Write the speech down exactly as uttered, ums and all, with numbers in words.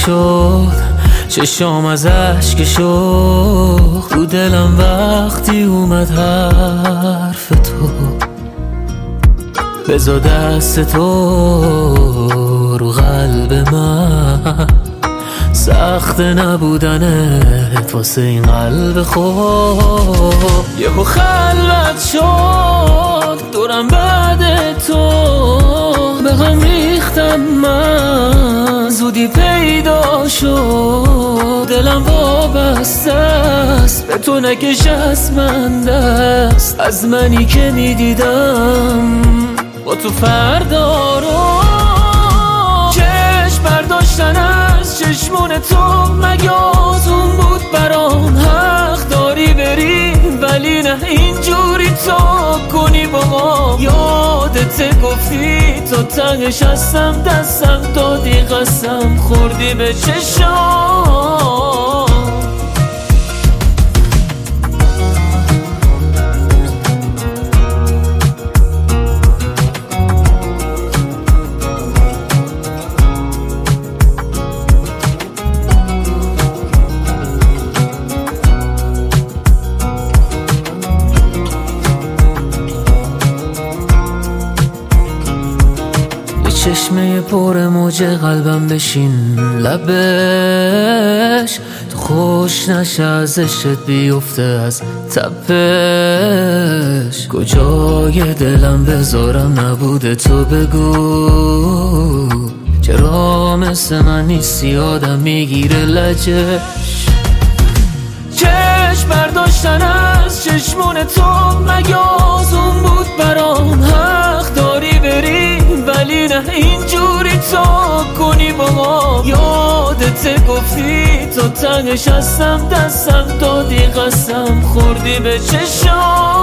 شد چشام از اشک شوق تو دلم وقتی اومد حرف تو بذار دست تو رو قلب من سخت نبودنت واسه این قلب خود یهو خلوت شد دورم بعد تو به هم ریختم من زودی پیدا شد دلم وابسته است به تو نکش از من دست از منی که میدیدم با تو فردا رو چشم برداشتن از چشمون تو مگه آزون بود برام حق داری بری ولی نه اینجوری تو کنی با ما یادت گفتی تو تنگش هستم دستم دادی قسم خوردی به چشام چشمه پر موج قلبم بشین لبش تو خوش نشه ازشت بیفته از تپش کجای دلم بذارم نبوده تو بگو چرا مثل من نیستی آدم میگیره لجش چشم برداشتن از چشمون تو مگه آزون بود برام حق داری بری ولی نه اینجوری تو کنی با ما یادت گفتی تو تنگش هستم دستم دادی قسم خوردی به چشام